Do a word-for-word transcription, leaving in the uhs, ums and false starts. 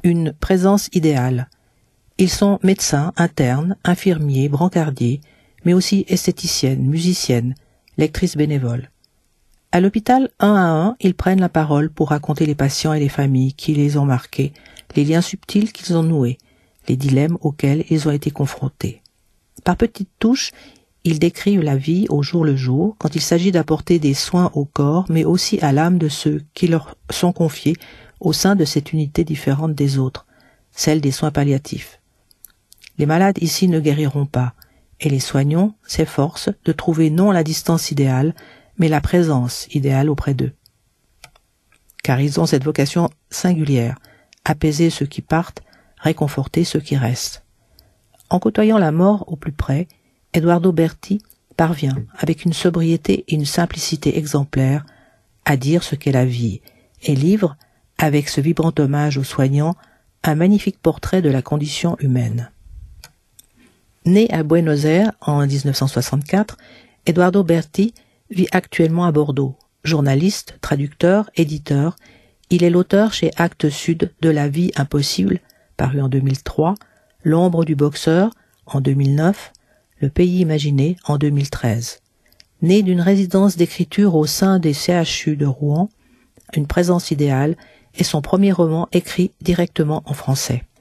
une présence idéale. Ils sont médecins, internes, infirmiers, brancardiers, mais aussi esthéticiennes, musiciennes, lectrices bénévoles. À l'hôpital, un à un, ils prennent la parole pour raconter les patients et les familles qui les ont marqués, les liens subtils qu'ils ont noués, les dilemmes auxquels ils ont été confrontés. Par petites touches, ils décrivent la vie au jour le jour, quand il s'agit d'apporter des soins au corps, mais aussi à l'âme de ceux qui leur sont confiés au sein de cette unité différente des autres, celle des soins palliatifs. Les malades ici ne guériront pas, et les soignants s'efforcent de trouver non la distance idéale, mais la présence idéale auprès d'eux. Car ils ont cette vocation singulière, apaiser ceux qui partent, réconforter ceux qui restent. En côtoyant la mort au plus près, Eduardo Berti parvient, avec une sobriété et une simplicité exemplaires, à dire ce qu'est la vie, et livre, avec ce vibrant hommage aux soignants, un magnifique portrait de la condition humaine. Né à Buenos Aires en mille neuf cent soixante-quatre, Eduardo Berti vit actuellement à Bordeaux. Journaliste, traducteur, éditeur, il est l'auteur chez Actes Sud de La vie impossible, paru en deux mille trois, L'ombre du boxeur, en deux mille neuf, Le pays imaginé, en deux mille treize. Né d'une résidence d'écriture au sein des C H U de Rouen, Une présence idéale est son premier roman écrit directement en français.